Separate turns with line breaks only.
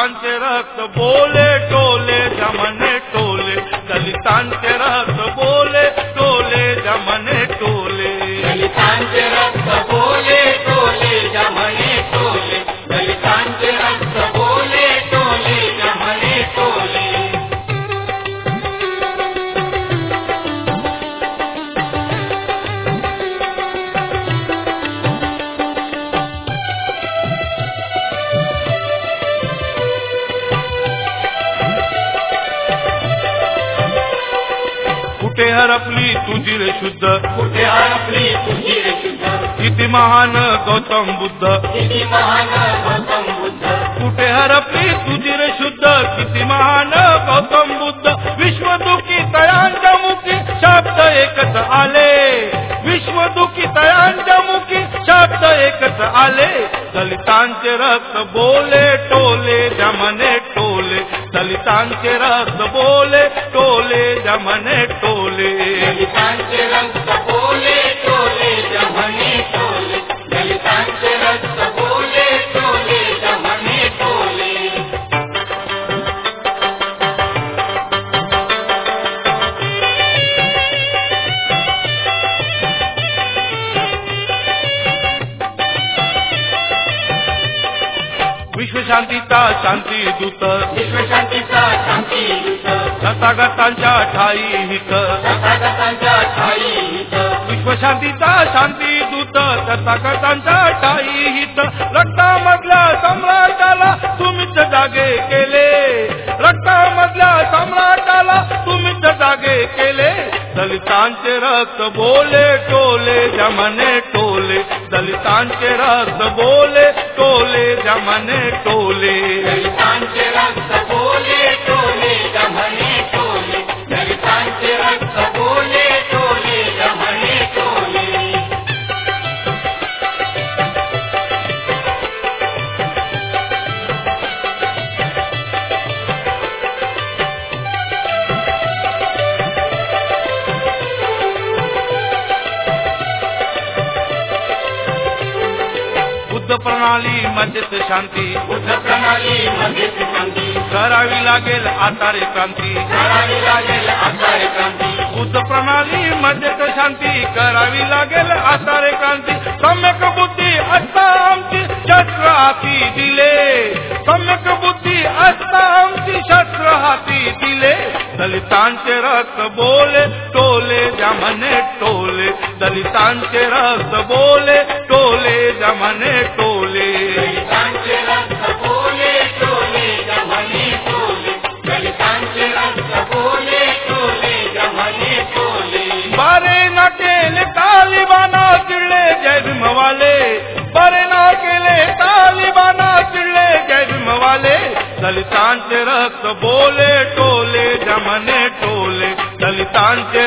दलितांचे रक्त बोले टोले जमने टोले, दलितांचे रक्त बोले टोले जमने टोले,
दलितांचे रक्त बोले टोले जमने टोले, दलितांचे रक्त बोले टोले जमने टोले.
कुठे हरपली तुझी रे शुद्ध,
कुठे हरपली तुझी रे शुद्ध,
किती महान गौतम बुद्ध,
किती महान गौतम बुद्ध,
कुठे हरपली तुझी रे शुद्ध, किती महान गौतम बुद्ध. विश्वदुखी तयांच्या मुखी शब्द एकच आले, विश्वदुखी तयांच्या मुखी शब्द एकच आले, दलितांचे रक्त बोले टोले जमने टोले, दलितांचे रक्त बोले टोले जमने टोले,
दलितांचे रक्त बोले टोले जमने टोले, दलितांचे रक्त बोले टोले जमने टोले.
विश्वशांतीचा शांती दूत,
विश्वशांतीचा शांती दूत,
तथागतांच्या ठाई हित,
तथागतांच्या ठाई हित,
विश्वशांतीचा शांती दूत, तथागतांच्या ठाई हित. रक्तामधल्या सम्राटाला तुम्हीच जागे केले, रक्तामधल्या सम्राटाला तुम्हीच जागे केले, दलितांचे रक्त बोले टोले जमने टोले, दलितांचे रक्त बोले टोले जमने टोले,
दलितांचे रक्त बोले टोले जमने टोले, दलितांचे रक्त बोले टोले जमने टोले.
बुद्ध प्रणाली मध्येच शांती,
बुद्ध प्रणाली मध्येच शांती,
करावी लागेल आता रे क्रांती,
करावी लागेल आता रे क्रांती,
बुद्ध प्रणाली मध्येच शांती, करावी लागेल आता रे क्रांती. सम्यक बुद्धी असता आमची शस्त्र हाती दिले, सम्यक बुद्धी असता आमची शस्त्र हाती दिले, दलितांचे रक्त बोले टोले जमने टोले, दलितांचे रक्त बोले टोले जमने टोले,
दलितांचे रक्त बोले टोले जमने टोले, दलितांचे रक्त बोले टोले जमने टोले.
बारे ना केले तालिबाना चिडले जय भीमवाले, बारे ना केले तालिबाना चिडले जय भीमवाले, दलितांचे रक्त बोले टोले जमने टोले, दलितांचे